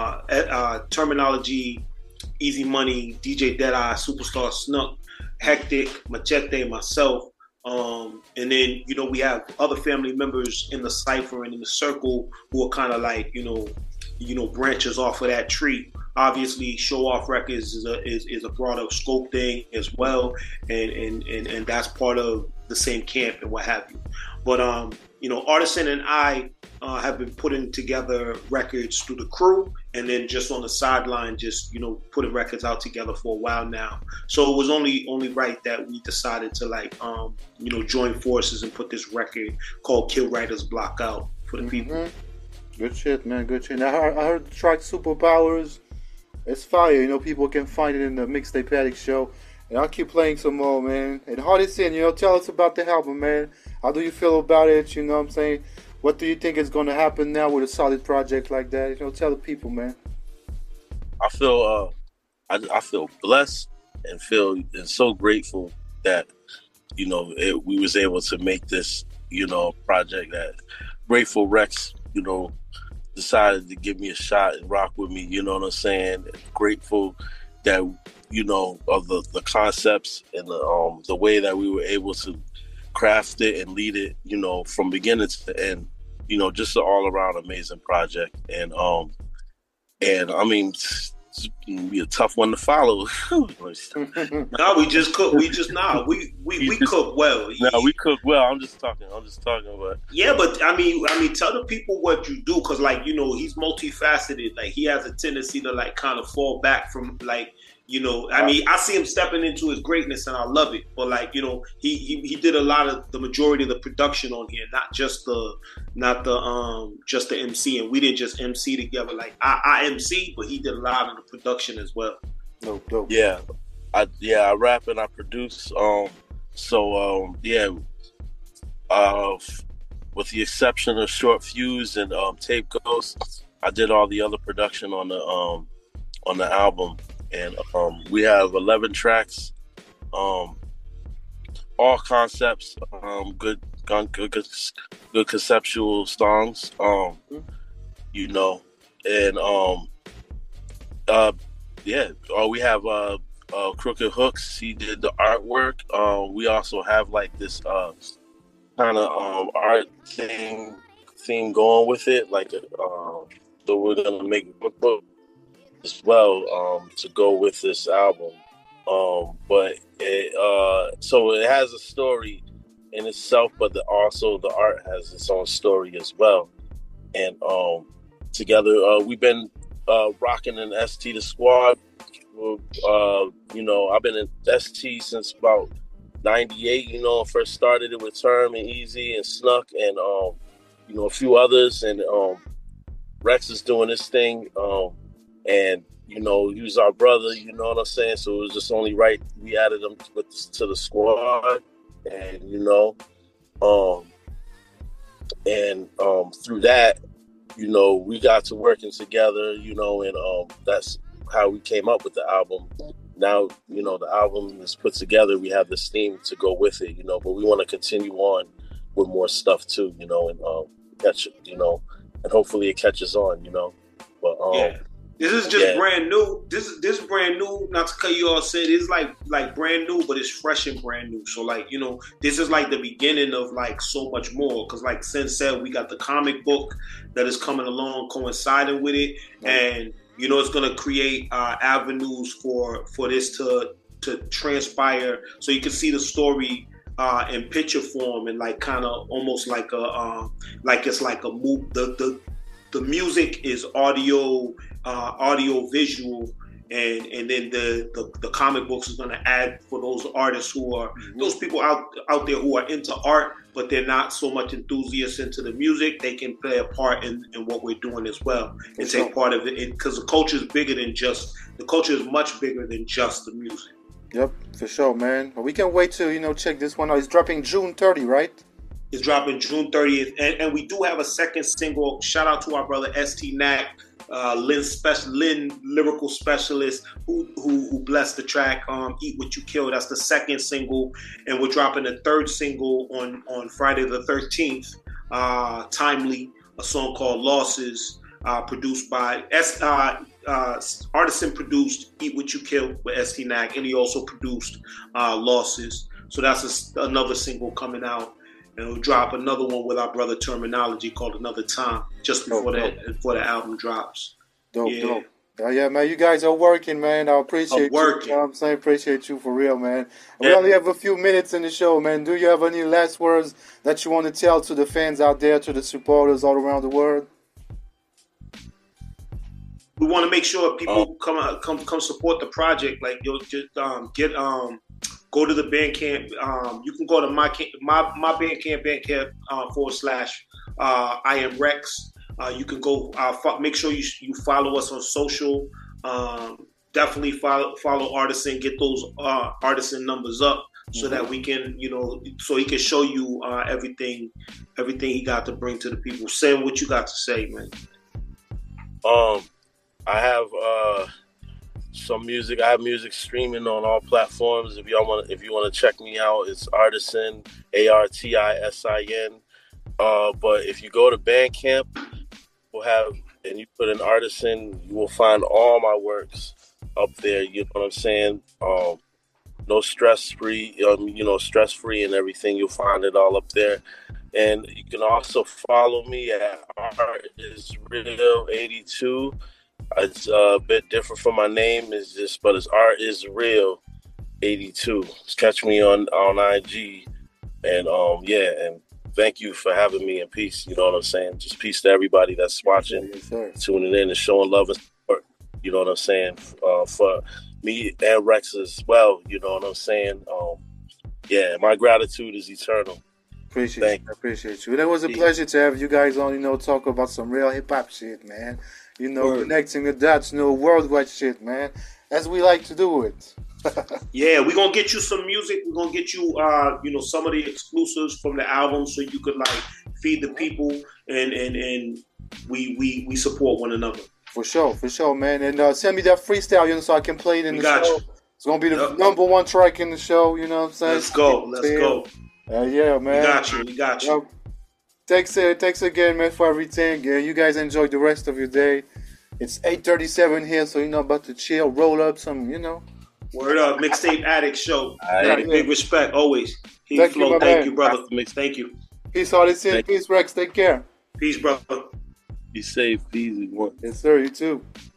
Terminology, Easy Money, DJ Deadeye, Superstar Snuck, Hectic, Machete, myself. And then, you know, we have other family members in the cipher and in the circle who are kind of like, you know, branches off of that tree. Obviously, Show Off Records is a broader scope thing as well, and that's part of the same camp and what have you. But you know, Artisan and I have been putting together records through the crew, and then just on the sideline, just, you know, putting records out together for a while now. So it was only right that we decided to, like, you know, join forces and put this record called Kill Writers Block out for the people. Good shit, man. Good shit. Now, I heard the track Superpowers. It's fire. You know, people can find it in the Mixtape Addict show. And I'll keep playing some more, man. And Artisan, you know, tell us about the album, man. How do you feel about it? You know what I'm saying? What do you think is going to happen now with a solid project like that? You know, tell the people, man. I feel blessed and so grateful that, you know, we was able to make this, you know, project that Grateful Rex, you know, decided to give me a shot and rock with me, you know what I'm saying? Grateful that, you know, of the concepts and the way that we were able to craft it and lead it, you know, from beginning to end, you know, just an all around amazing project. And I mean, it's be a tough one to follow. No, we cook well. No, we cook well. I'm just talking about. Yeah, but I mean, tell the people what you do, because, like, you know, he's multifaceted. Like, he has a tendency to, like, kind of fall back from, like, you know, I mean, I see him stepping into his greatness and I love it. But, like, you know, he did a lot of the majority of the production on here, not just the MC. And we didn't just MC together. Like, I MC, but he did a lot of the production as well. Dope. Yeah. I rap and I produce. With the exception of Short Fuse and Tape Ghost, I did all the other production on the album. And we have 11 tracks, all concepts, good conceptual songs, you know, and we have Crooked Hooks. He did the artwork. We also have like this kind of art theme going with it, like so we're gonna make a book as well to go with this album, but so it has a story in itself, but also the art has its own story as well. And together we've been rocking in ST the Squad You know, I've been in ST since about 98, you know, first started it with Term and Easy and Snuck and, you know, a few others. And Rex is doing this thing. And, you know, he was our brother, you know what I'm saying? So it was just only right we added him to the squad. And, you know, through that, you know, we got to working together, you know, and that's how we came up with the album. Now, you know, the album is put together. We have this theme to go with it, you know, but we want to continue on with more stuff too, you know, and catch, you know, and hopefully it catches on, you know. But yeah. This is just brand new. This brand new. Not to cut you off, said it's like brand new, but it's fresh and brand new. So like, you know, this is like the beginning of like so much more. Because like Sin said, we got the comic book that is coming along, coinciding with it, and you know, it's gonna create avenues for this to transpire, so you can see the story in picture form and like kind of almost like a like it's like a move. The music is audio visual, and then the comic books is going to add for those artists who are those people out there who are into art, but they're not so much enthusiasts into the music. They can play a part in what we're doing as well and take part of it, because the culture is bigger than just the culture is much bigger than just the music. Yep, for sure, man. We can wait to, you know, check this one out. It's dropping June 30, right? It's dropping June 30th, and we do have a second single. Shout out to our brother ST Knack, Lynn lyrical specialist who blessed the track. Eat What You Kill. That's the second single, and we're dropping a third single on Friday the 13th. Timely, a song called Losses, produced by Artisan produced Eat What You Kill with ST Knack, and he also produced Losses. So that's another single coming out. And we'll drop another one with our brother Terminology called Another Time just before the album drops. Dope. Yeah, man, you guys are working, man. I appreciate you. You know what I'm saying? Appreciate you for real, man. We only have a few minutes in the show, man. Do you have any last words that you want to tell to the fans out there, to the supporters all around the world? We want to make sure people come support the project. Like, you'll just go to the Bandcamp. You can go to my Bandcamp / I am Rex. You can go. Make sure you follow us on social. Definitely follow Artisan. Get those Artisan numbers up so that we can, you know, so he can show you everything he got to bring to the people. Say what you got to say, man. I have some music. I have music streaming on all platforms. If you want to check me out, it's Artisan, ARTISIN. But if you go to Bandcamp, and you put in Artisan, you will find all my works up there. You know what I'm saying? No stress-free, stress-free and everything. You'll find it all up there. And you can also follow me at ArtIsReal82. It's a bit different from my name. But it's ArtIsReal82. Catch me on IG. And and thank you for having me, and peace. You know what I'm saying? Just peace to everybody that's watching, tuning in and showing love and support. You know what I'm saying? For me and Rex as well. You know what I'm saying? My gratitude is eternal. I appreciate you. It was a pleasure to have you guys on, you know, talk about some real hip-hop shit, man. You know, connecting the dots, you know, worldwide shit, man. As we like to do it. Yeah, we're going to get you some music. We're going to get you, some of the exclusives from the album so you could, like, feed the people and we support one another. For sure, man. And send me that freestyle, you know, so I can play it in the show. You. It's going to be the number one track in the show, you know what I'm saying? Let's go. Yeah, man. We got you. Thanks again, man, for everything. Yeah, you guys enjoy the rest of your day. It's 8:37 here, so, you know, about to chill, roll up some, you know. Word up, Mixtape Addict Show. Big respect, always. Thank you, brother. Thank you. Peace, Artisan. Peace, Rex. Take care. Peace, brother. Be safe. Easy one. Yes, sir. You too.